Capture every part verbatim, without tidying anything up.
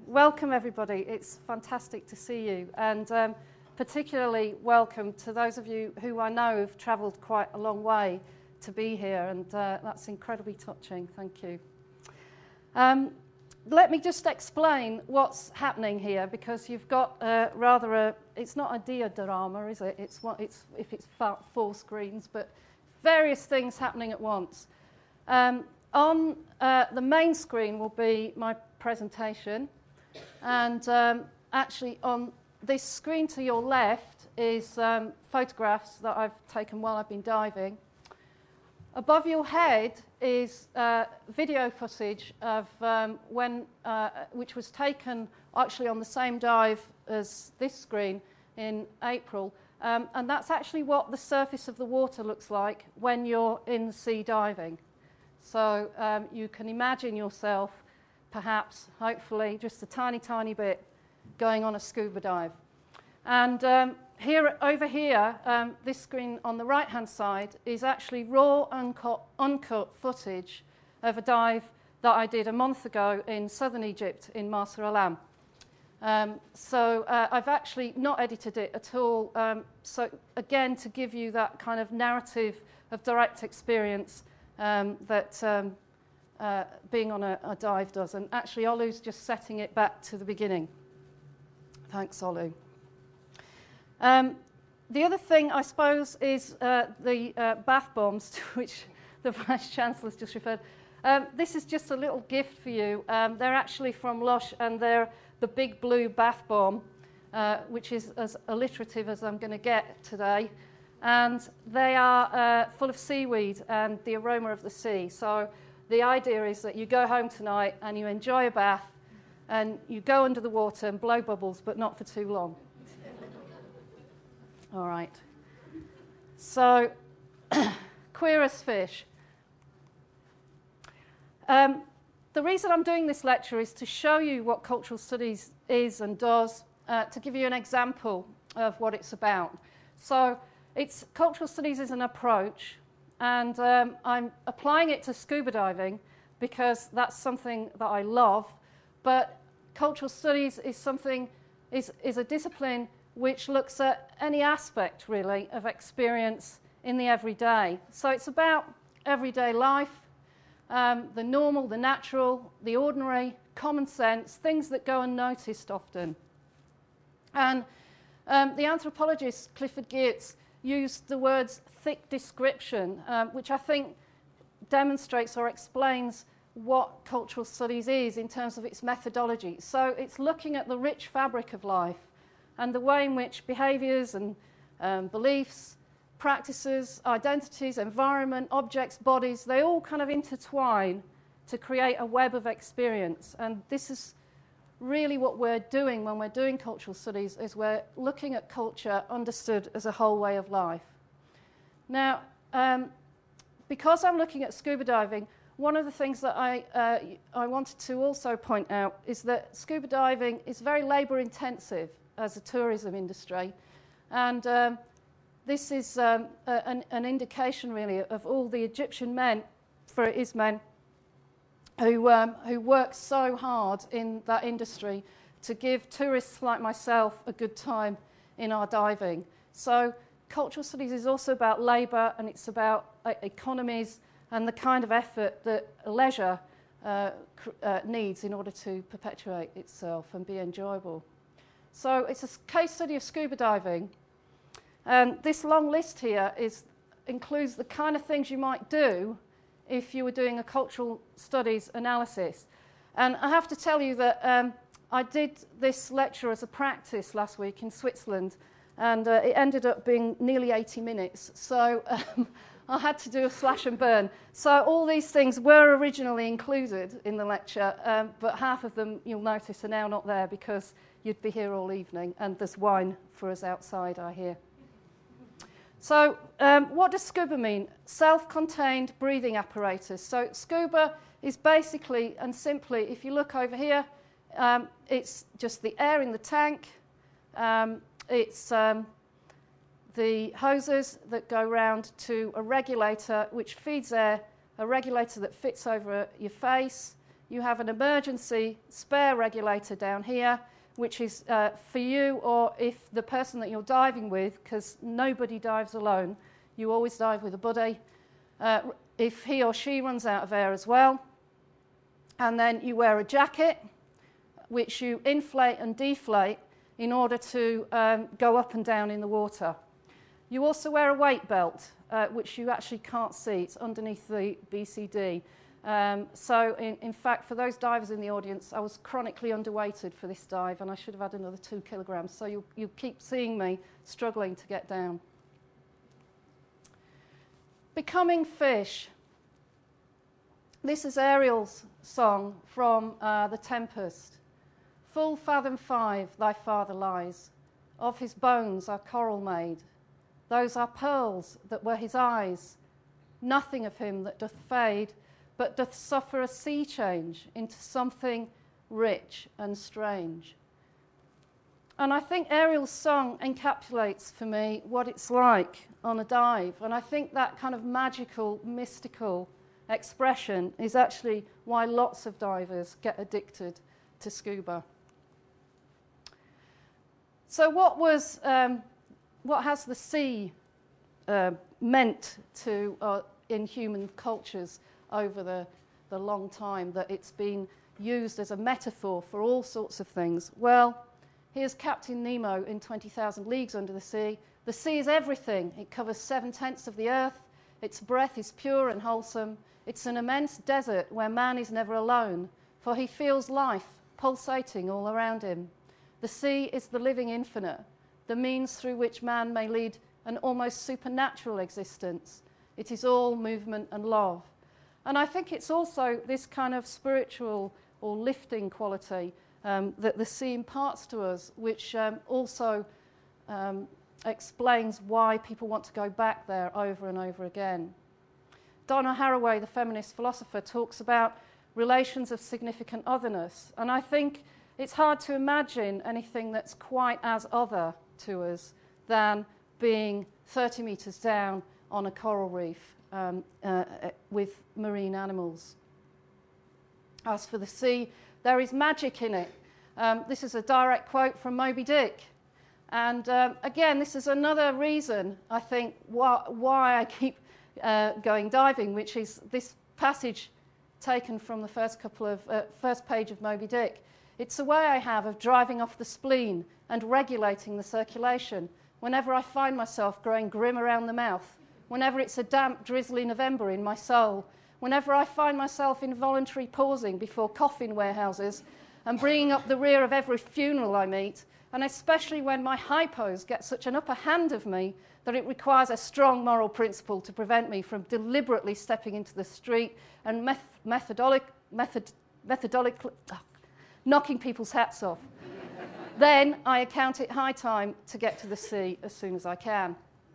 welcome everybody. It's fantastic to see you, and um, particularly welcome to those of you who I know have travelled quite a long way to be here, and uh, that's incredibly touching. Thank you. Um, let me just explain what's happening here, because you've got uh, rather a, it's not a diorama, is it? It's what it's if it's four screens, but various things happening at once. Um, on uh, the main screen will be my presentation, and um, actually on this screen to your left is um, photographs that I've taken while I've been diving. Above your head is uh, video footage of um, when, uh, which was taken actually on the same dive as this screen in April, um, and that's actually what the surface of the water looks like when you're in the sea diving. So um, you can imagine yourself, perhaps, hopefully, just a tiny, tiny bit going on a scuba dive. And um, here, over here, um, this screen on the right-hand side is actually raw, uncut, uncut footage of a dive that I did a month ago in southern Egypt, in Marsa Alam. Um, so uh, I've actually not edited it at all. Um, so again, to give you that kind of narrative of direct experience um, that um, uh, being on a, a dive does. And actually, Olu's just setting it back to the beginning. Thanks, Olu. Um, the other thing, I suppose, is uh, the uh, bath bombs, to which the Vice-Chancellor's just referred. Um, this is just a little gift for you. Um, they're actually from Lush, and they're the big blue bath bomb, uh, which is as alliterative as I'm going to get today. And they are uh, full of seaweed and the aroma of the sea. So the idea is that you go home tonight and you enjoy a bath, and you go under the water and blow bubbles, but not for too long. All right. So, queer as fish. Um, the reason I'm doing this lecture is to show you what cultural studies is and does, uh, to give you an example of what it's about. So, it's cultural studies is an approach, and um, I'm applying it to scuba diving because that's something that I love. But cultural studies is something is is a discipline which looks at any aspect, really, of experience in the everyday. So it's about everyday life, um, the normal, the natural, the ordinary, common sense, things that go unnoticed often. And um, the anthropologist Clifford Geertz used the words thick description, um, which I think demonstrates or explains what cultural studies is in terms of its methodology. So it's looking at the rich fabric of life and the way in which behaviours and um, beliefs, practices, identities, environment, objects, bodies, they all kind of intertwine to create a web of experience. And this is really what we're doing when we're doing cultural studies, is we're looking at culture understood as a whole way of life. Now, um, because I'm looking at scuba diving, one of the things that I, uh, I wanted to also point out is that scuba diving is very labour intensive as a tourism industry, and um, this is um, a, an, an indication really of all the Egyptian men, for it is men, who, um, who work so hard in that industry to give tourists like myself a good time in our diving. So cultural studies is also about labour, and it's about uh, economies and the kind of effort that leisure uh, uh, needs in order to perpetuate itself and be enjoyable. So it's a case study of scuba diving. And this long list here is, includes the kind of things you might do if you were doing a cultural studies analysis. And I have to tell you that um, I did this lecture as a practice last week in Switzerland, and uh, it ended up being nearly eighty minutes. So um, I had to do a slash and burn. So all these things were originally included in the lecture, um, but half of them, you'll notice, are now not there because you'd be here all evening, and there's wine for us outside, I hear. So um, what does scuba mean? Self-contained breathing apparatus. So scuba is basically and simply, if you look over here, um, it's just the air in the tank. Um, it's um, the hoses that go round to a regulator which feeds air, a regulator that fits over your face. you have an emergency spare regulator down here, which is uh, for you, or if the person that you're diving with, because nobody dives alone, you always dive with a buddy, uh, if he or she runs out of air as well. And then you wear a jacket, which you inflate and deflate in order to um, go up and down in the water. You also wear a weight belt, uh, which you actually can't see. It's underneath the B C D. Um, so, in, in fact, for those divers in the audience, I was chronically underweighted for this dive, and I should have had another two kilograms. So you, you keep seeing me struggling to get down. Becoming fish. This is Ariel's song from uh, The Tempest. Full fathom five thy father lies, of his bones are coral made. Those are pearls that were his eyes, nothing of him that doth fade, but doth suffer a sea change into something rich and strange. And I think Ariel's song encapsulates for me what it's like on a dive. And I think that kind of magical, mystical expression is actually why lots of divers get addicted to scuba. So what was, um, what has the sea uh, meant to uh, in human cultures over the, the long time that it's been used as a metaphor for all sorts of things? Well, here's Captain Nemo in twenty thousand Leagues Under the Sea. The sea is everything. It covers seven-tenths of the earth. Its breath is pure and wholesome. It's an immense desert where man is never alone, for he feels life pulsating all around him. The sea is the living infinite, the means through which man may lead an almost supernatural existence. It is all movement and love. And I think it's also this kind of spiritual or lifting quality um, that the sea imparts to us, which um, also um, explains why people want to go back there over and over again. Donna Haraway, the feminist philosopher, talks about relations of significant otherness. And I think it's hard to imagine anything that's quite as other to us than being thirty metres down on a coral reef um, uh, with marine animals. As for the sea, there is magic in it. Um, this is a direct quote from Moby Dick. And um, again, this is another reason, I think, why, why I keep uh, going diving, which is this passage taken from the first couple of uh, first page of Moby Dick. It's a way I have of driving off the spleen and regulating the circulation whenever I find myself growing grim around the mouth, whenever it's a damp, drizzly November in my soul, whenever I find myself involuntarily pausing before coffin warehouses and bringing up the rear of every funeral I meet, and especially when my hypos get such an upper hand of me that it requires a strong moral principle to prevent me from deliberately stepping into the street and meth methodolic, method, methodically oh, knocking people's hats off. Then I account it high time to get to the sea as soon as I can.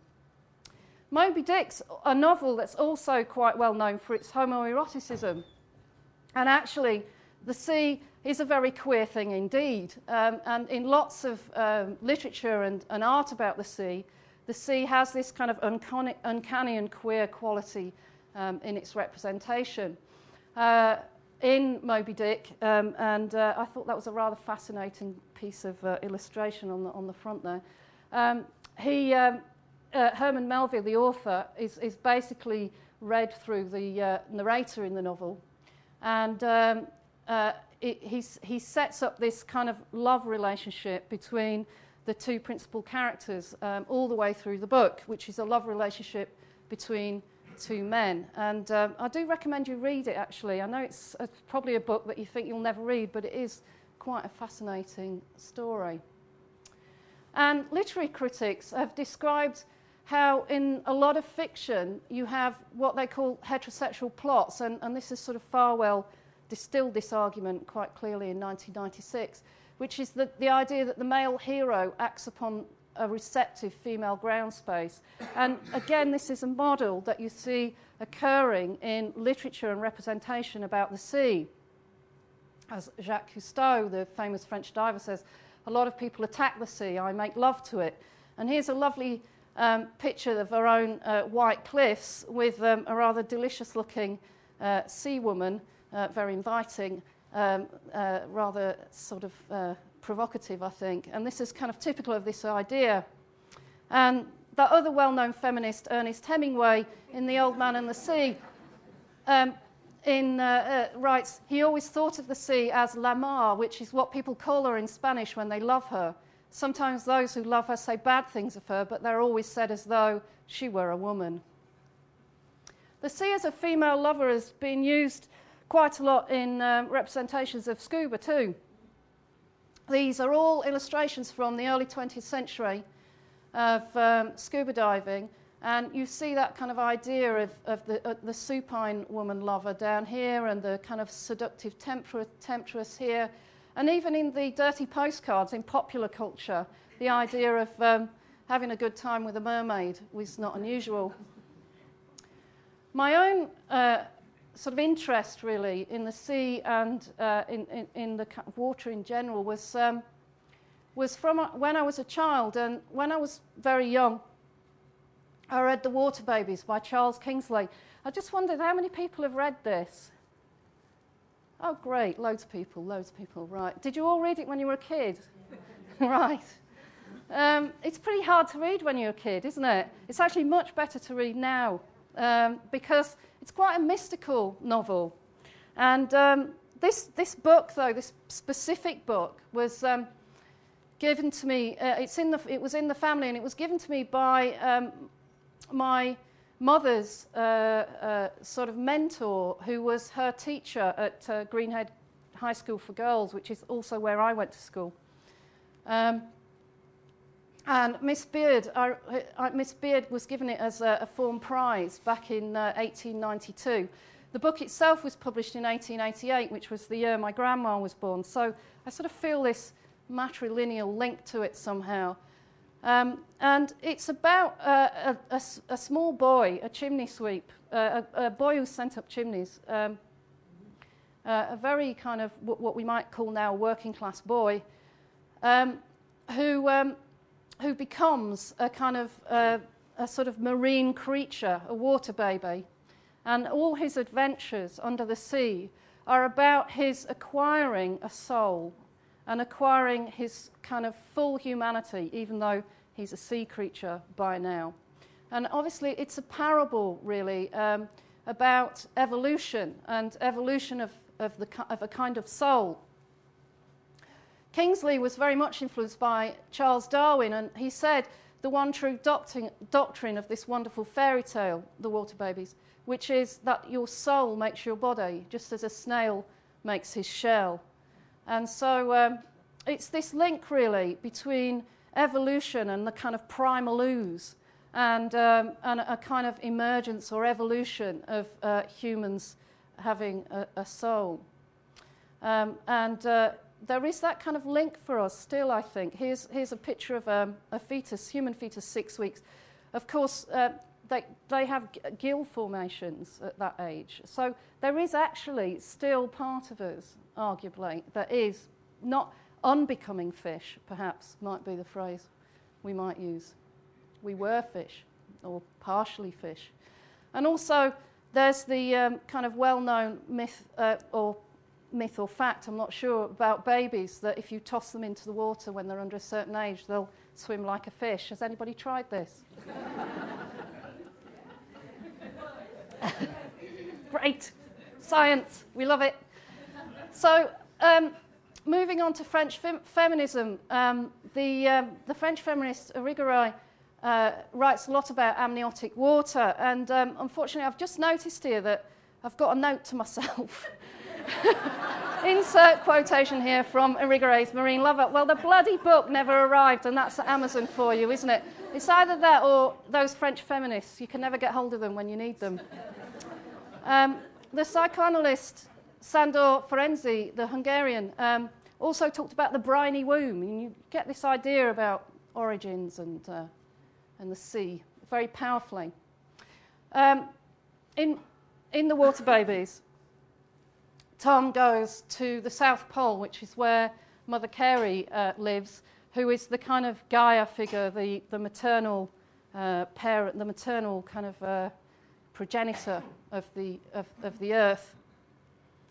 Moby Dick's a novel that's also quite well known for its homoeroticism. And actually, the sea is a very queer thing indeed. Um, and in lots of um, literature and, and art about the sea, the sea has this kind of uncanny, uncanny and queer quality um, in its representation. Uh, in Moby Dick, um, and uh, I thought that was a rather fascinating piece of uh, illustration on the, on the front there. Um, he, um, uh, Herman Melville, the author, is, is basically read through the uh, narrator in the novel, and um, uh, it, he's, he sets up this kind of love relationship between the two principal characters um, all the way through the book, which is a love relationship between two men. And um, I do recommend you read it, actually. I know it's a, probably a book that you think you'll never read, but it is quite a fascinating story. And literary critics have described how in a lot of fiction you have what they call heterosexual plots, and, and this is sort of Farwell distilled this argument quite clearly in nineteen ninety-six, which is the, the idea that the male hero acts upon a receptive female ground space. And again, this is a model that you see occurring in literature and representation about the sea. As Jacques Cousteau, the famous French diver, says, a lot of people attack the sea, I make love to it. And here's a lovely um, picture of our own uh, white cliffs with um, a rather delicious looking uh, sea woman uh, very inviting, um, uh, rather sort of uh, provocative, I think. And this is kind of typical of this idea. And that other well-known feminist, Ernest Hemingway, in The Old Man and the Sea, um, in, uh, uh, writes, he always thought of the sea as la mar, which is what people call her in Spanish when they love her. Sometimes those who love her say bad things of her, but they're always said as though she were a woman. The sea as a female lover has been used quite a lot in um, representations of scuba too. These are all illustrations from the early twentieth century of um, scuba diving, and you see that kind of idea of, of the, uh, the supine woman lover down here and the kind of seductive temptress here. And even in the dirty postcards in popular culture, the idea of um, having a good time with a mermaid was not unusual. My own uh, sort of interest, really, in the sea and uh, in, in, in the water in general was, um, was from when I was a child. And when I was very young, I read The Water Babies by Charles Kingsley. I just wondered how many people have read this? Oh, great, loads of people, loads of people, right. Did you all read it when you were a kid? Right. Um, it's pretty hard to read when you're a kid, isn't it? It's actually much better to read now um, because it's quite a mystical novel. And um, this, this book, though, this specific book, was um, given to me, uh, it's in the, it was in the family, and it was given to me by um, my mother's uh, uh, sort of mentor, who was her teacher at uh, Greenhead High School for Girls, which is also where I went to school. Um, and Miss Beard, I, I, Miss Beard was given it as a, a form prize back in uh, eighteen ninety-two. The book itself was published in eighteen eighty-eight, which was the year my grandma was born. So I sort of feel this matrilineal link to it somehow. Um, and it's about uh, a, a, a small boy, a chimney sweep, uh, a, a boy who sent up chimneys, um, uh, a very kind of w what we might call now a working class boy, um, who, um, who becomes a kind of uh, a sort of marine creature, a water baby. And all his adventures under the sea are about his acquiring a soul and acquiring his kind of full humanity, even though he's a sea creature by now. And obviously it's a parable, really, um, about evolution and evolution of, of, the, of a kind of soul. Kingsley was very much influenced by Charles Darwin, and he said the one true doctrine, doctrine of this wonderful fairy tale, The Water Babies, which is that your soul makes your body, just as a snail makes his shell. And so um, it's this link, really, between evolution and the kind of primal ooze and, um, and a kind of emergence or evolution of uh, humans having a, a soul. Um, and uh, there is that kind of link for us still, I think. Here's, here's a picture of um, a fetus, human fetus, six weeks. Of course, uh, they, they have gill formations at that age. So there is actually still part of us, arguably, that is not unbecoming fish, perhaps, might be the phrase we might use. We were fish, or partially fish. And also, there's the um, kind of well-known myth, uh, or myth or fact, I'm not sure, about babies, that if you toss them into the water when they're under a certain age, they'll swim like a fish. Has anybody tried this? Great. Science. We love it. So, um, moving on to French fem feminism, um, the, um, the French feminist Irigaray uh, writes a lot about amniotic water, and um, unfortunately I've just noticed here that I've got a note to myself. Insert quotation here from Irigaray's Marine Lover. Well, the bloody book never arrived, and that's at Amazon for you, isn't it? It's either that or those French feminists. You can never get hold of them when you need them. Um, the psychoanalyst Sandor Ferenczi, the Hungarian, um, also talked about the briny womb. And you get this idea about origins and, uh, and the sea very powerfully. Um, in, in The Water Babies, Tom goes to the South Pole, which is where Mother Carey uh, lives, who is the kind of Gaia figure, the, the maternal uh, parent, the maternal kind of uh, progenitor of the, of, of the earth.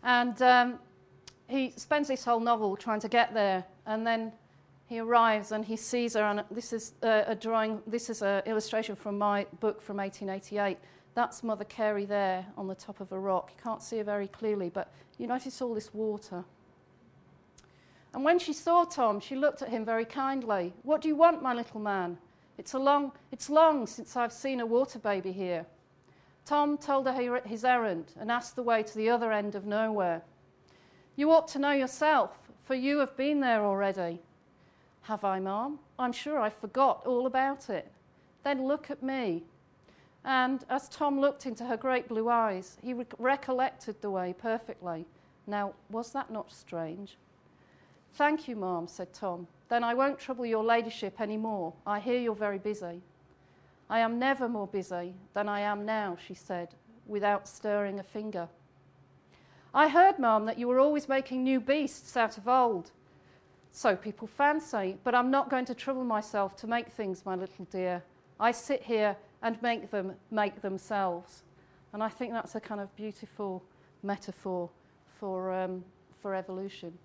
And um, he spends this whole novel trying to get there, and then he arrives and he sees her, and this is a, a drawing, this is an illustration from my book from eighteen eighty-eight. That's Mother Carey there on the top of a rock. You can't see her very clearly, but you notice all this water. And when she saw Tom, she looked at him very kindly. "What do you want, my little man? It's, a long, it's long since I've seen a water baby here." Tom told her his errand and asked the way to the other end of nowhere. "You ought to know yourself, for you have been there already." "Have I, Ma'am? I'm sure I forgot all about it." "Then look at me." And as Tom looked into her great blue eyes, he re- recollected the way perfectly. Now, was that not strange? "Thank you, Ma'am," said Tom. "Then I won't trouble your ladyship any more. I hear you're very busy." "I am never more busy than I am now," she said, without stirring a finger. "I heard, Ma'am, that you were always making new beasts out of old." "So people fancy, but I'm not going to trouble myself to make things, my little dear. I sit here and make them make themselves." And I think that's a kind of beautiful metaphor for, um, for evolution.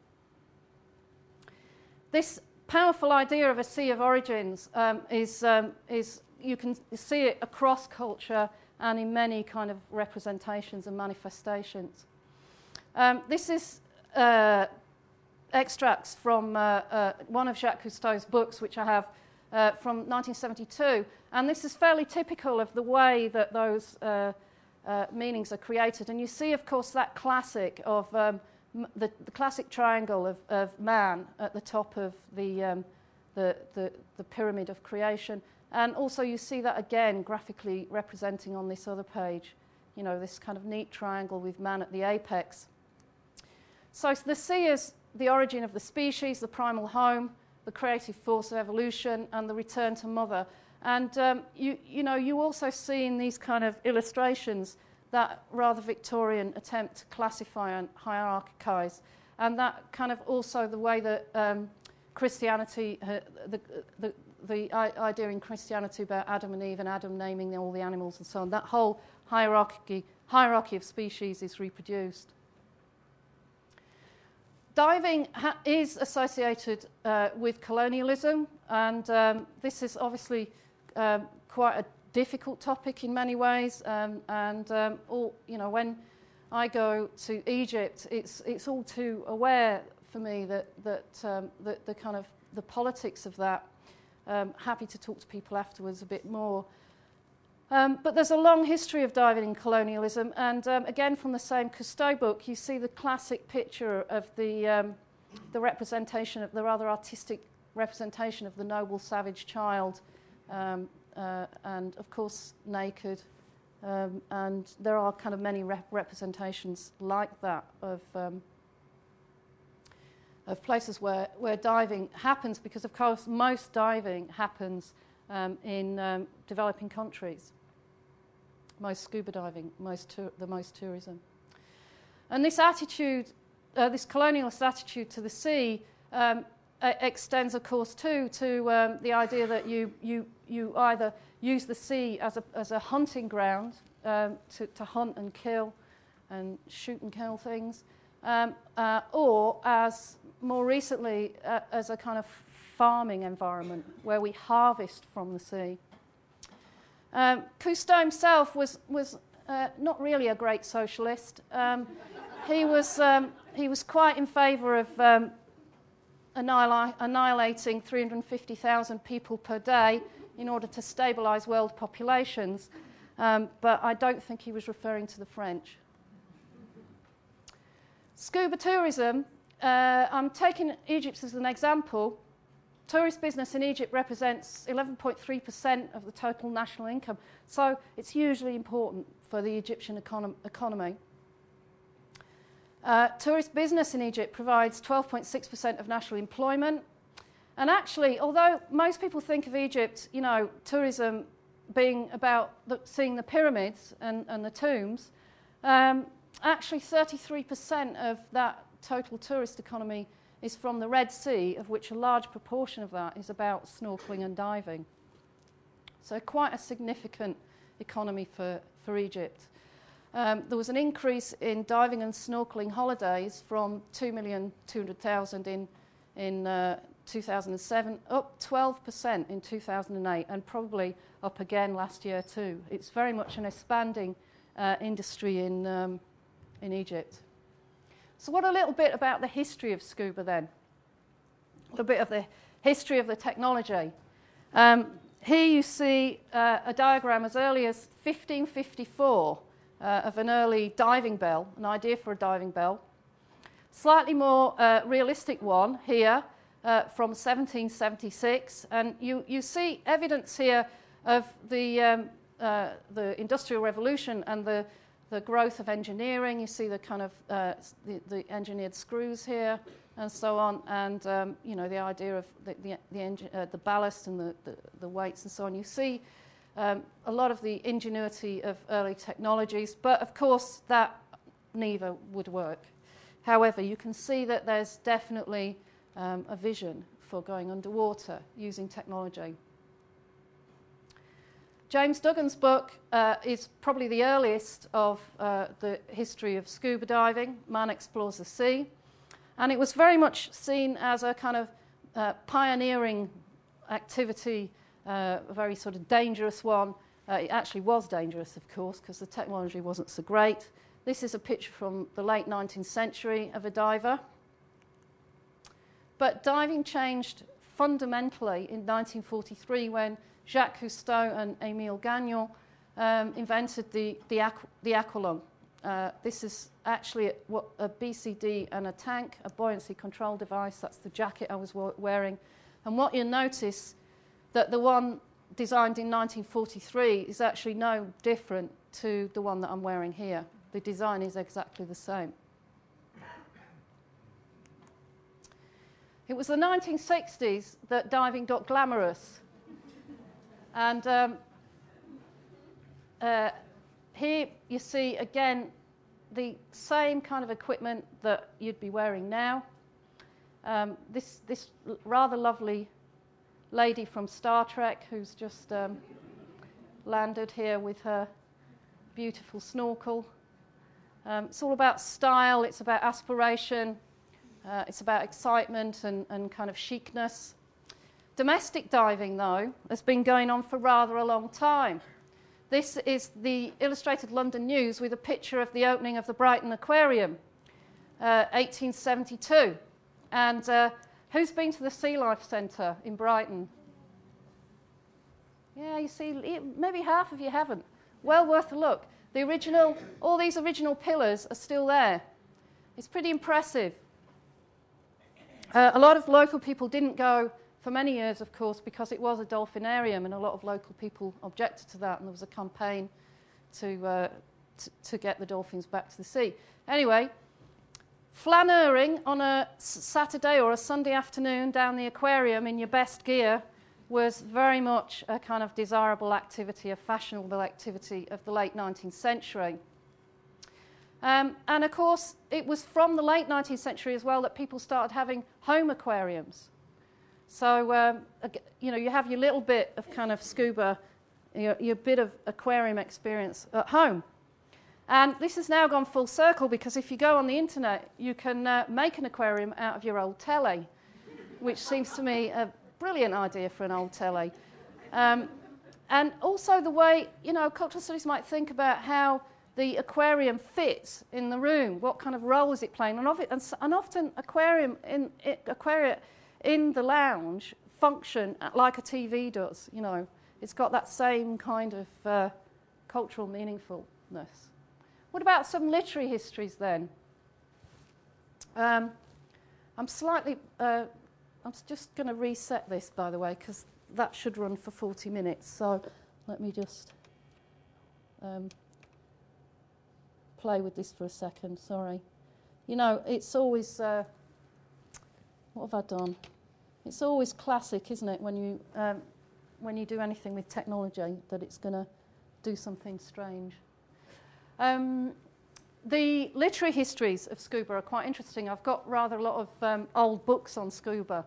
This powerful idea of a sea of origins um, is, um, is, you can see it across culture and in many kind of representations and manifestations. Um, this is uh, extracts from uh, uh, one of Jacques Cousteau's books, which I have uh, from nineteen seventy-two, and this is fairly typical of the way that those uh, uh, meanings are created. And you see, of course, that classic of um, the, the classic triangle of, of man at the top of the, um, the, the, the pyramid of creation. And also you see that again graphically representing on this other page, you know, this kind of neat triangle with man at the apex. So the sea is the origin of the species, the primal home, the creative force of evolution, and the return to mother. And um, you, you know, you also see in these kind of illustrations that rather Victorian attempt to classify and hierarchize, and that kind of also the way that um, Christianity, uh, the, the, the idea in Christianity about Adam and Eve and Adam naming all the animals and so on, that whole hierarchy, hierarchy of species is reproduced. Diving ha is associated uh, with colonialism, and um, this is obviously um, quite a difficult topic in many ways. Um, and um, all, you know, when I go to Egypt, it's it's all too aware for me that that um, the, the kind of the politics of that. Um, happy to talk to people afterwards a bit more. Um, but there's a long history of diving in colonialism, and um, again from the same Cousteau book, you see the classic picture of the, um, the representation of the rather artistic representation of the noble savage child, um, uh, and of course naked, um, and there are kind of many rep representations like that of, um, of places where, where diving happens, because of course most diving happens um, in um, developing countries. Most scuba diving, most the most tourism. And this attitude, uh, this colonialist attitude to the sea um, extends, of course, too, to um, the idea that you, you, you either use the sea as a, as a hunting ground um, to, to hunt and kill and shoot and kill things, um, uh, or as, more recently, uh, as a kind of farming environment where we harvest from the sea. Um, Cousteau himself was, was uh, not really a great socialist. Um, he, was, um, he was quite in favour of um, annihil annihilating three hundred fifty thousand people per day in order to stabilise world populations, um, but I don't think he was referring to the French. Scuba tourism, uh, I'm taking Egypt as an example. Tourist business in Egypt represents eleven point three percent of the total national income, so it's hugely important for the Egyptian econo economy. Uh, tourist business in Egypt provides twelve point six percent of national employment, and actually, although most people think of Egypt, you know, tourism being about the, seeing the pyramids and, and the tombs, um, actually thirty-three percent of that total tourist economy is from the Red Sea, of which a large proportion of that is about snorkeling and diving. So quite a significant economy for, for Egypt. um, there was an increase in diving and snorkeling holidays from two million two hundred thousand in, in uh, two thousand seven, up twelve percent in two thousand eight, and probably up again last year too. It's very much an expanding uh, industry in, um, in Egypt. So what a little bit about the history of scuba then. A little bit of the history of the technology. Um, here you see uh, a diagram as early as fifteen fifty-four uh, of an early diving bell, an idea for a diving bell. Slightly more uh, realistic one here uh, from seventeen seventy-six, and you, you see evidence here of the, um, uh, the Industrial Revolution and the, the growth of engineering. You see the kind of uh, the, the engineered screws here, and so on, and um, you know, the idea of the, the, the, engine, uh, the ballast and the, the, the weights and so on. You see um, a lot of the ingenuity of early technologies, but of course that neither would work. However, you can see that there's definitely um, a vision for going underwater using technology. James Duggan's book uh, is probably the earliest of uh, the history of scuba diving, Man Explores the Sea. And it was very much seen as a kind of uh, pioneering activity, uh, a very sort of dangerous one. Uh, it actually was dangerous, of course, because the technology wasn't so great. This is a picture from the late nineteenth century of a diver. But diving changed fundamentally in nineteen forty-three when Jacques Cousteau and Émile Gagnon um, invented the, the, aqu the aqualung. Uh, this is actually what a B C D and a tank, a buoyancy control device. That's the jacket I was wearing. And what you'll notice that the one designed in nineteen forty-three is actually no different to the one that I'm wearing here. The design is exactly the same. It was the nineteen sixties that diving got glamorous. And um, uh, here you see, again, the same kind of equipment that you'd be wearing now. Um, this, this rather lovely lady from Star Trek who's just um, landed here with her beautiful snorkel. Um, it's all about style, it's about aspiration, uh, it's about excitement and, and kind of chicness. Domestic diving, though, has been going on for rather a long time. This is the Illustrated London News with a picture of the opening of the Brighton Aquarium, uh, eighteen seventy-two. And uh, who's been to the Sea Life Centre in Brighton? Yeah, you see, maybe half of you haven't. Well worth a look. The original, all these original pillars are still there. It's pretty impressive. Uh, a lot of local people didn't go for many years, of course, because it was a dolphinarium, and a lot of local people objected to that, and there was a campaign to, uh, t to get the dolphins back to the sea. Anyway, flaneuring on a Saturday or a Sunday afternoon down the aquarium in your best gear was very much a kind of desirable activity, a fashionable activity of the late nineteenth century. Um, and of course, it was from the late nineteenth century as well that people started having home aquariums. So, um, you know, you have your little bit of kind of scuba, your, your bit of aquarium experience at home. And this has now gone full circle, because if you go on the internet, you can uh, make an aquarium out of your old telly, which seems to me a brilliant idea for an old telly. Um, and also the way, you know, cultural studies might think about how the aquarium fits in the room, what kind of role is it playing, and, of it, and, and often aquarium in, it, aquaria in the lounge function like a T V does, you know. It's got that same kind of uh, cultural meaningfulness. What about some literary histories then? Um, I'm slightly, uh, I'm just going to reset this, by the way, because that should run for forty minutes. So let me just um, play with this for a second, sorry. You know, it's always, uh, what have I done? It's always classic, isn't it, when you, um, when you do anything with technology, that it's going to do something strange. Um, the literary histories of scuba are quite interesting. I've got rather a lot of um, old books on scuba.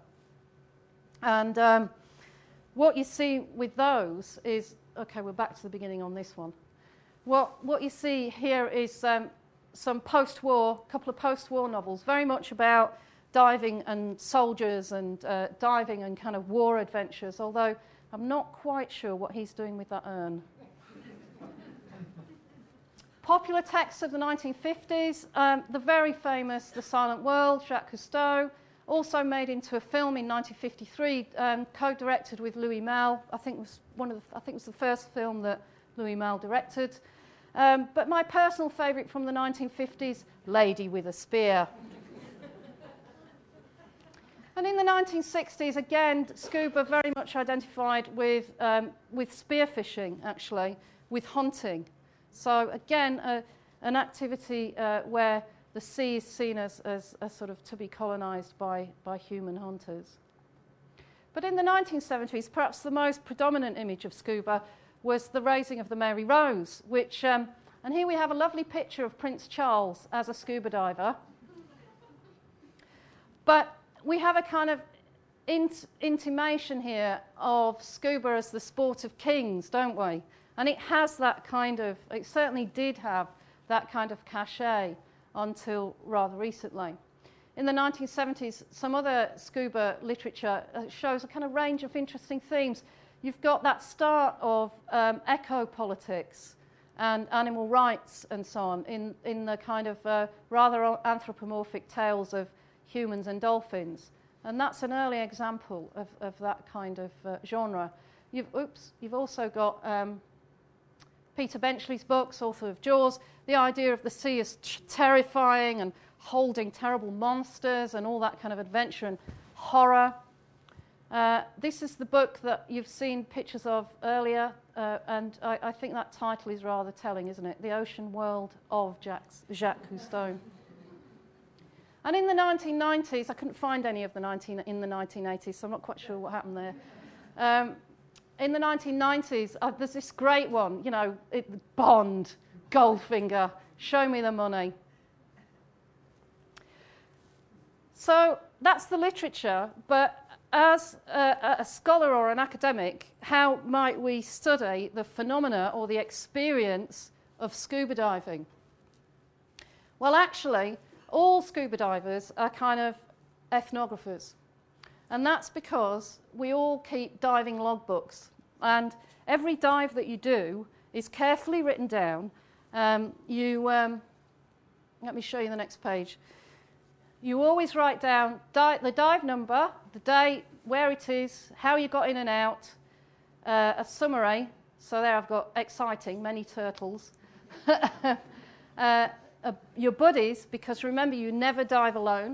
And um, what you see with those is, okay, we're back to the beginning on this one. what, what you see here is um, some post-war, a couple of post-war novels, very much about diving and soldiers and uh, diving and kind of war adventures, although I'm not quite sure what he's doing with that urn. Popular texts of the nineteen fifties, um, the very famous The Silent World, Jacques Cousteau, also made into a film in nineteen fifty-three, um, co-directed with Louis Malle. I think it was one of the, I think it was the first film that Louis Malle directed. Um, but my personal favourite from the nineteen fifties, Lady with a Spear. And in the nineteen sixties, again, scuba very much identified with, um, with spearfishing, actually, with hunting. So again, uh, an activity uh, where the sea is seen as, as, as sort of to be colonised by, by human hunters. But in the nineteen seventies, perhaps the most predominant image of scuba was the raising of the Mary Rose, which, um, and here we have a lovely picture of Prince Charles as a scuba diver. But we have a kind of int intimation here of scuba as the sport of kings, don't we? And it has that kind of, it certainly did have that kind of cachet until rather recently. In the nineteen seventies, some other scuba literature shows a kind of range of interesting themes. You've got that start of um, eco-politics and animal rights and so on in, in the kind of uh, rather anthropomorphic tales of humans and dolphins. And that's an early example of, of that kind of uh, genre. You've, oops, you've also got um, Peter Benchley's books, author of Jaws, the idea of the sea as terrifying and holding terrible monsters and all that kind of adventure and horror. Uh, this is the book that you've seen pictures of earlier, uh, and I, I think that title is rather telling, isn't it? The Ocean World of Jacques, Jacques Cousteau. And in the nineteen nineties, I couldn't find any of the nineteen, in the nineteen eighties, so I'm not quite sure what happened there. Um, in the nineteen nineties, uh, there's this great one, you know, it, Bond, Goldfinger, show me the money. So that's the literature, but as a, a scholar or an academic, how might we study the phenomena or the experience of scuba diving? Well, actually, all scuba divers are kind of ethnographers. And that's because we all keep diving logbooks. And every dive that you do is carefully written down. Um, you, um, let me show you the next page. You always write down di the dive number, the date, where it is, how you got in and out, uh, a summary. So there I've got exciting, many turtles. uh, Uh, your buddies, because remember, you never dive alone.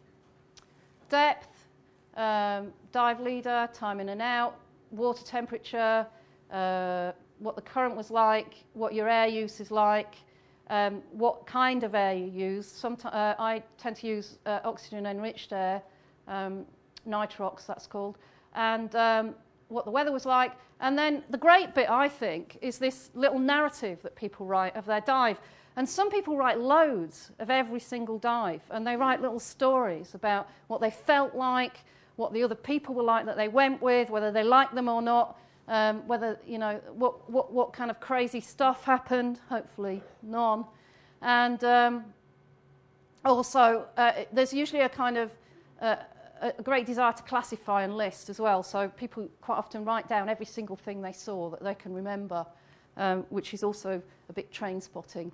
Depth, um, dive leader, time in and out, water temperature, uh, what the current was like, what your air use is like, um, what kind of air you use. Sometimes uh, I tend to use uh, oxygen-enriched air, um, nitrox that's called, and um, what the weather was like. And then the great bit, I think, is this little narrative that people write of their dive. And some people write loads of every single dive, and they write little stories about what they felt like, what the other people were like that they went with, whether they liked them or not, um, whether, you know, what, what, what kind of crazy stuff happened, hopefully none. And um, also, uh, there's usually a kind of uh, a great desire to classify and list as well, so people quite often write down every single thing they saw that they can remember. Um, which is also a bit train spotting.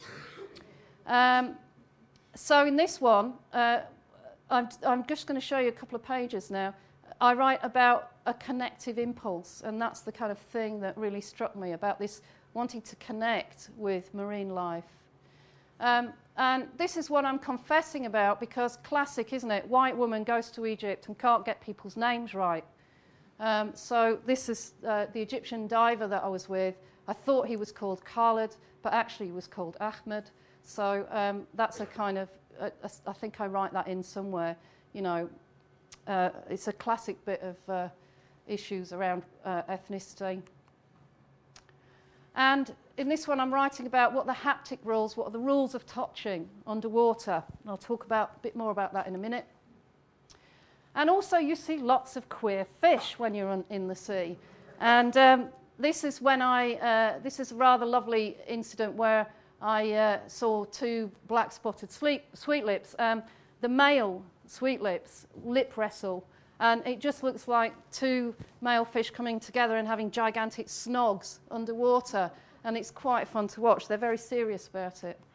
Um, so in this one, uh, I'm, I'm just going to show you a couple of pages now. I write about a connective impulse, and that's the kind of thing that really struck me about this wanting to connect with marine life. Um, and this is what I'm confessing about, because classic, isn't it? White woman goes to Egypt and can't get people's names right. Um, so this is uh, the Egyptian diver that I was with. I thought he was called Khaled, but actually he was called Ahmed. So um, that's a kind of, a, a, I think I write that in somewhere, you know, uh, it's a classic bit of uh, issues around uh, ethnicity. And in this one I'm writing about what the haptic rules, what are the rules of touching underwater. And I'll talk about, a bit more about that in a minute. And also you see lots of queer fish when you're on, in the sea. And um, this is when I, uh, this is a rather lovely incident where I uh, saw two black-spotted sweet lips. Um, the male sweet lips lip wrestle, and it just looks like two male fish coming together and having gigantic snogs underwater, and it's quite fun to watch. They're very serious about it.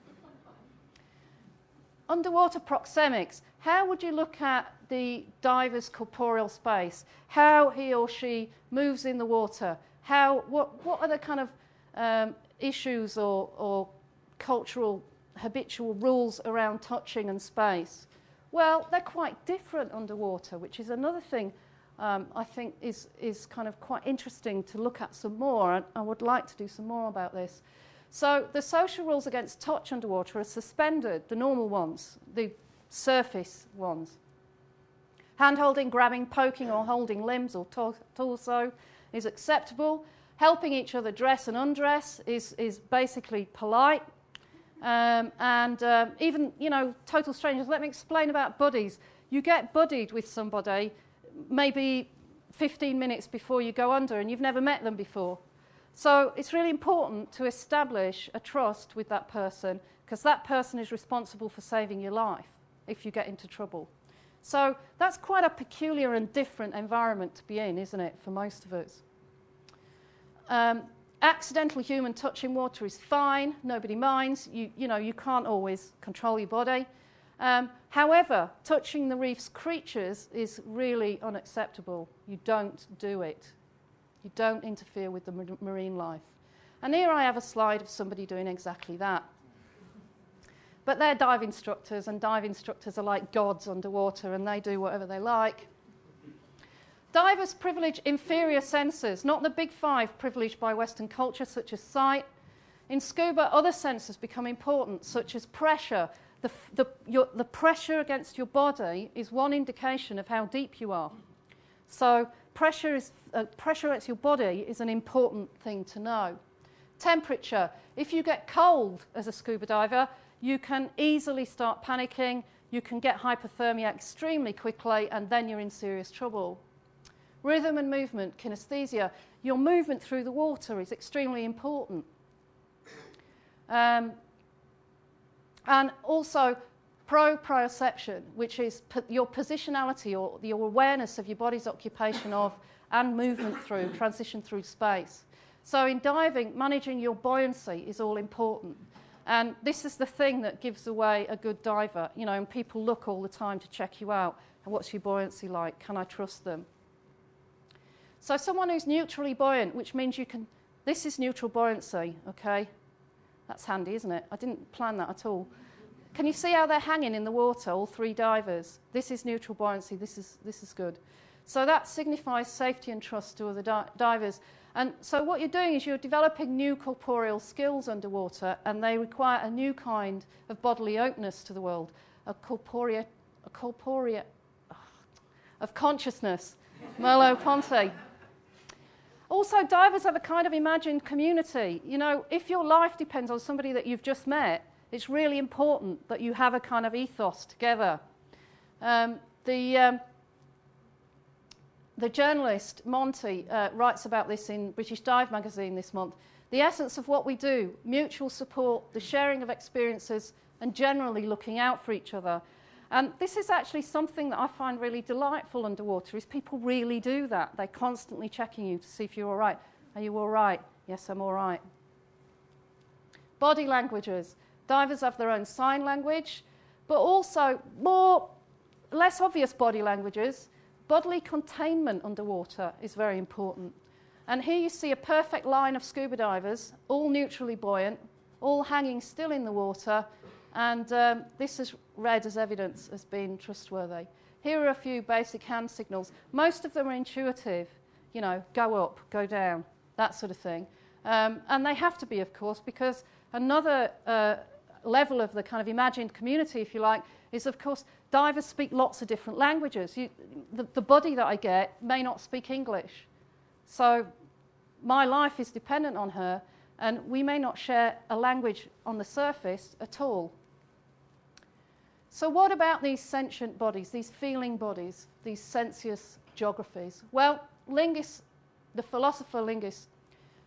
Underwater proxemics. How would you look at the diver's corporeal space? How he or she moves in the water? How, what, what are the kind of um, issues or, or cultural habitual rules around touching and space? Well, they're quite different underwater, which is another thing um, I think is, is kind of quite interesting to look at some more. I, I would like to do some more about this. So the social rules against touch underwater are suspended, the normal ones, the surface ones. Hand-holding, grabbing, poking or holding limbs or tor torso is acceptable. Helping each other dress and undress is, is basically polite. Um, and um, even, you know, total strangers. Let me explain about buddies. You get buddied with somebody maybe fifteen minutes before you go under and you've never met them before. So it's really important to establish a trust with that person, because that person is responsible for saving your life if you get into trouble. So that's quite a peculiar and different environment to be in, isn't it, for most of us? Um, accidental human touch in water is fine, nobody minds. You, you know, you can't always control your body. Um, however, touching the reef's creatures is really unacceptable. You don't do it. You don't interfere with the marine life. And here I have a slide of somebody doing exactly that. But they're dive instructors, and dive instructors are like gods underwater, and they do whatever they like. Divers privilege inferior senses, not the big five privileged by Western culture, such as sight. In scuba, other senses become important, such as pressure. The, the, your, the pressure against your body is one indication of how deep you are. So pressure, is, uh, pressure against your body is an important thing to know. Temperature. If you get cold as a scuba diver, you can easily start panicking. You can get hypothermia extremely quickly, and then you're in serious trouble. Rhythm and movement, kinesthesia. Your movement through the water is extremely important. Um, and also proprioception, which is po your positionality or your awareness of your body's occupation of and movement through, transition through space. So in diving, managing your buoyancy is all important. And this is the thing that gives away a good diver, you know, and people look all the time to check you out. And what's your buoyancy like? Can I trust them? So someone who's neutrally buoyant, which means you can, this is neutral buoyancy, okay? That's handy, isn't it? I didn't plan that at all. Can you see how they're hanging in the water, all three divers? This is neutral buoyancy, this is, this is good. So that signifies safety and trust to other di divers. And so what you're doing is you're developing new corporeal skills underwater, and they require a new kind of bodily openness to the world, a corporea, a corporea oh, of consciousness, Merleau-Ponty. Also, divers have a kind of imagined community. You know, if your life depends on somebody that you've just met, it's really important that you have a kind of ethos together. Um, the... Um, The journalist, Monty, uh, writes about this in British Dive magazine this month. The essence of what we do, mutual support, the sharing of experiences, and generally looking out for each other. And this is actually something that I find really delightful underwater, is people really do that. They're constantly checking you to see if you're all right. Are you all right? Yes, I'm all right. Body languages. Divers have their own sign language, but also more, less obvious body languages. Bodily containment underwater is very important. And here you see a perfect line of scuba divers, all neutrally buoyant, all hanging still in the water, and um, this is read as evidence as being trustworthy. Here are a few basic hand signals. Most of them are intuitive, you know, go up, go down, that sort of thing. Um, and they have to be, of course, because another uh, level of the kind of imagined community, if you like, is, of course, divers speak lots of different languages. You, the, the body that I get may not speak English. So my life is dependent on her, and we may not share a language on the surface at all. So what about these sentient bodies, these feeling bodies, these sensuous geographies? Well, Lingus, the philosopher Lingus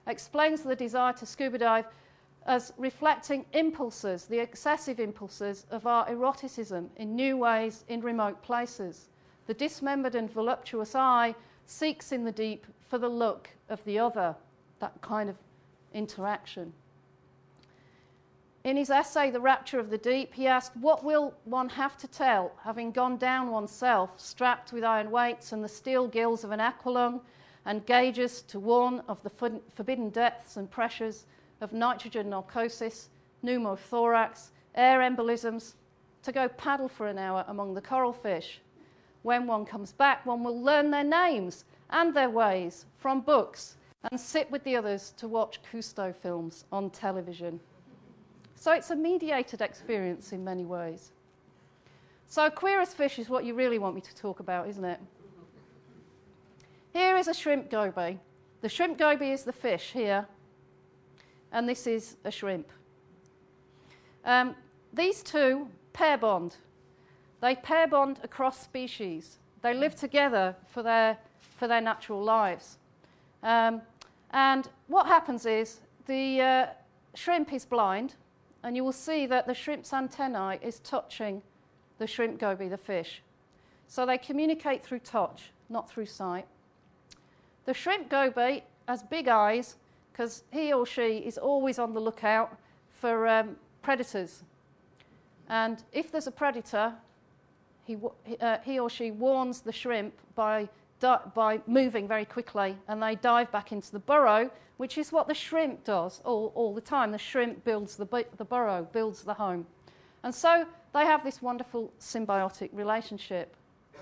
explains the desire to scuba dive as reflecting impulses, the excessive impulses of our eroticism in new ways in remote places. The dismembered and voluptuous eye seeks in the deep for the look of the other, that kind of interaction. In his essay, The Rapture of the Deep, he asked, what will one have to tell, having gone down oneself, strapped with iron weights and the steel gills of an aqualung, and gauges to warn of the forbidden depths and pressures of nitrogen narcosis, pneumothorax, air embolisms, to go paddle for an hour among the coral fish. When one comes back, one will learn their names and their ways from books and sit with the others to watch Cousteau films on television. So it's a mediated experience in many ways. So queer as fish is what you really want me to talk about, isn't it? Here is a shrimp goby. The shrimp goby is the fish here, and this is a shrimp. Um, these two pair bond. They pair bond across species. They live together for their, for their natural lives. Um, and what happens is the uh, shrimp is blind, and you will see that the shrimp's antennae is touching the shrimp goby, the fish. So they communicate through touch, not through sight. The shrimp goby has big eyes because he or she is always on the lookout for um, predators. And if there's a predator, he, uh, he or she warns the shrimp by, by moving very quickly, and they dive back into the burrow, which is what the shrimp does all, all the time. The shrimp builds the, bu the burrow, builds the home. And so they have this wonderful symbiotic relationship.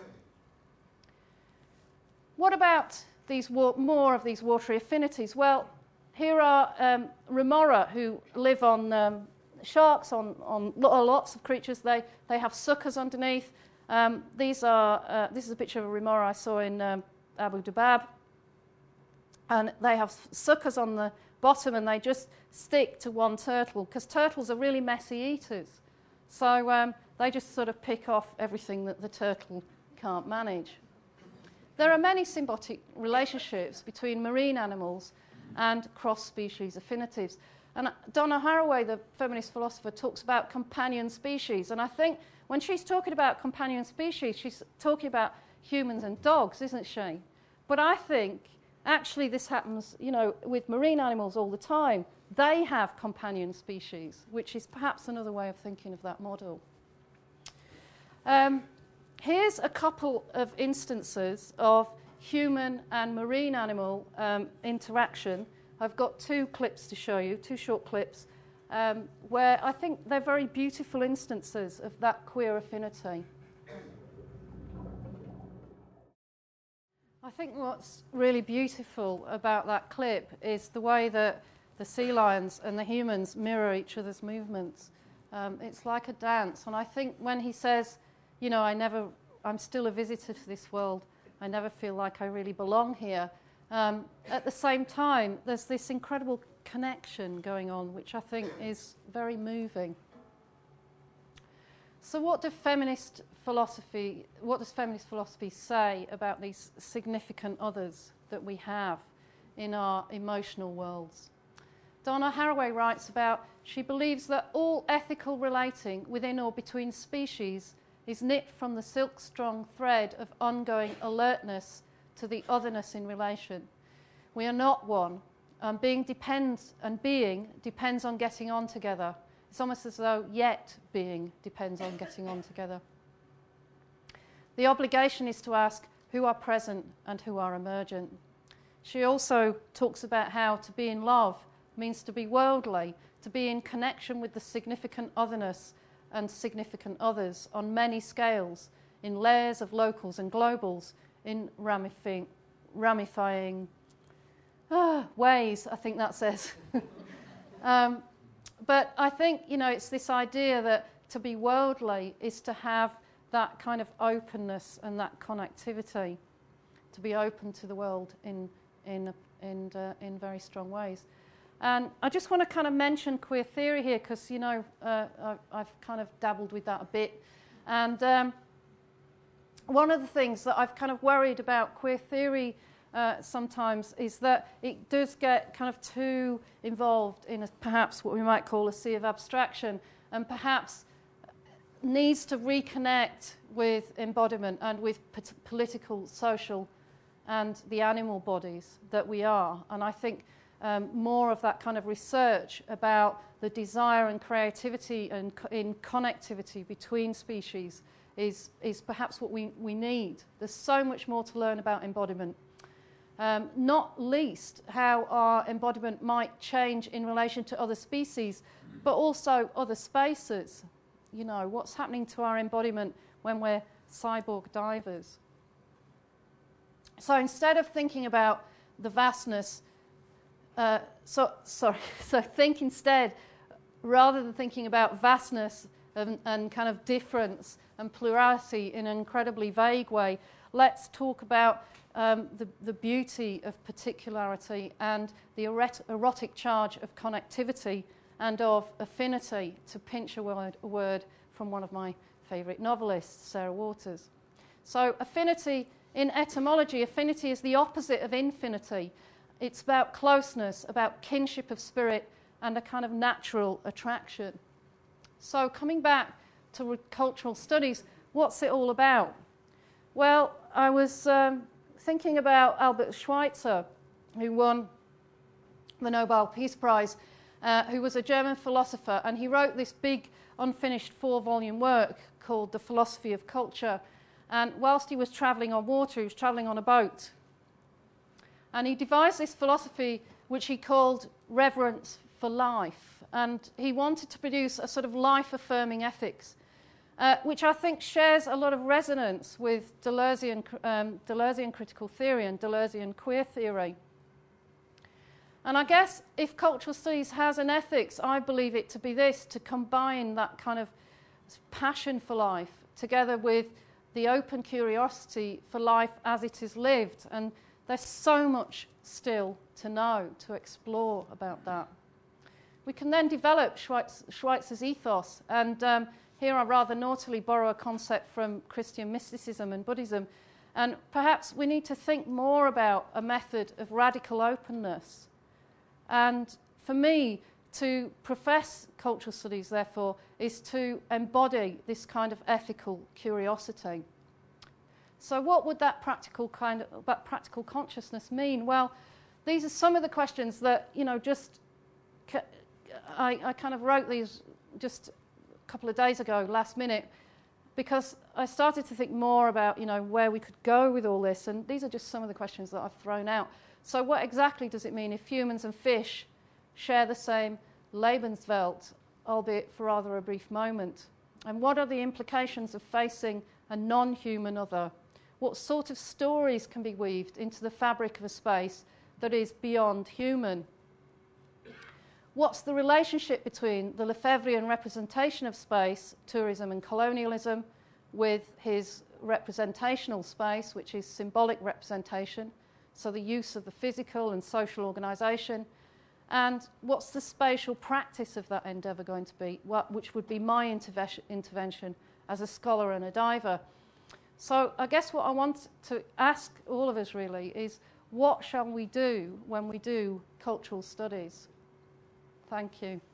What about these more of these watery affinities? Well, here are um, remora who live on um, sharks, on, on lots of creatures. They, they have suckers underneath. Um, these are, uh, this is a picture of a remora I saw in um, Abu Dabab. And they have suckers on the bottom, and they just stick to one turtle, because turtles are really messy eaters. So um, they just sort of pick off everything that the turtle can't manage. There are many symbiotic relationships between marine animals and cross-species affinities. And Donna Haraway, the feminist philosopher, talks about companion species. And I think when she's talking about companion species, she's talking about humans and dogs, isn't she? But I think actually this happens, you know, with marine animals all the time. They have companion species, which is perhaps another way of thinking of that model. Um, here's a couple of instances of human and marine animal um, interaction. I've got two clips to show you, two short clips, um, where I think they're very beautiful instances of that queer affinity. I think what's really beautiful about that clip is the way that the sea lions and the humans mirror each other's movements. Um, it's like a dance. And I think when he says, you know, I never, I'm still a visitor to this world, I never feel like I really belong here. Um, at the same time, there's this incredible connection going on, which I think is very moving. So what do feminist philosophy, what does feminist philosophy say about these significant others that we have in our emotional worlds? Donna Haraway writes about, she believes that all ethical relating within or between species is knit from the silk-strong thread of ongoing alertness to the otherness in relation. We are not one, and being depends and being depends on getting on together. It's almost as though yet being depends on getting on together. The obligation is to ask who are present and who are emergent. She also talks about how to be in love means to be worldly, to be in connection with the significant otherness and significant others on many scales, in layers of locals and globals, in ramifying, ramifying ah, ways, I think that says. um, but I think, you know, it's this idea that to be worldly is to have that kind of openness and that connectivity, to be open to the world in, in, in, uh, in very strong ways. And I just want to kind of mention queer theory here because, you know, uh, I've, I've kind of dabbled with that a bit. And um, one of the things that I've kind of worried about queer theory uh, sometimes is that it does get kind of too involved in a, perhaps what we might call a sea of abstraction, and perhaps needs to reconnect with embodiment and with political, social, and the animal bodies that we are. And I think um, more of that kind of research about the desire and creativity and co in connectivity between species is, is perhaps what we, we need. There's so much more to learn about embodiment. Um, not least how our embodiment might change in relation to other species, but also other spaces. You know, what's happening to our embodiment when we're cyborg divers. So instead of thinking about the vastness, uh, so, sorry, so think instead, rather than thinking about vastness and, and kind of difference and plurality in an incredibly vague way, let's talk about um, the, the beauty of particularity and the erotic charge of connectivity and of affinity, to pinch a word, a word from one of my favourite novelists, Sarah Waters. So affinity, in etymology, affinity is the opposite of infinity. It's about closeness, about kinship of spirit, and a kind of natural attraction. So coming back to cultural studies, what's it all about? Well, I was um, thinking about Albert Schweitzer, who won the Nobel Peace Prize, uh, who was a German philosopher, and he wrote this big, unfinished four-volume work called The Philosophy of Culture. And whilst he was travelling on water, he was travelling on a boat. And he devised this philosophy which he called reverence for life. And he wanted to produce a sort of life-affirming ethics, uh, which I think shares a lot of resonance with Deleuzean, um, Deleuzean critical theory and Deleuzean queer theory. And I guess if cultural studies has an ethics, I believe it to be this, to combine that kind of passion for life together with the open curiosity for life as it is lived. And there's so much still to know, to explore about that. We can then develop Schweitz, Schweitzer's ethos, and um, here I rather naughtily borrow a concept from Christian mysticism and Buddhism, and perhaps we need to think more about a method of radical openness. And for me, to profess cultural studies, therefore, is to embody this kind of ethical curiosity. So what would that practical kind of, that practical consciousness mean? Well, these are some of the questions that, you know, just, I, I kind of wrote these just a couple of days ago, last minute, because I started to think more about, you know, where we could go with all this, and these are just some of the questions that I've thrown out. So what exactly does it mean if humans and fish share the same Lebenswelt, albeit for rather a brief moment? And what are the implications of facing a non-human other? What sort of stories can be weaved into the fabric of a space that is beyond human? What's the relationship between the Lefebvrean representation of space, tourism and colonialism, with his representational space, which is symbolic representation, so the use of the physical and social organisation? And what's the spatial practice of that endeavour going to be, what, which would be my interve- intervention as a scholar and a diver? So I guess what I want to ask all of us really is, what shall we do when we do cultural studies? Thank you.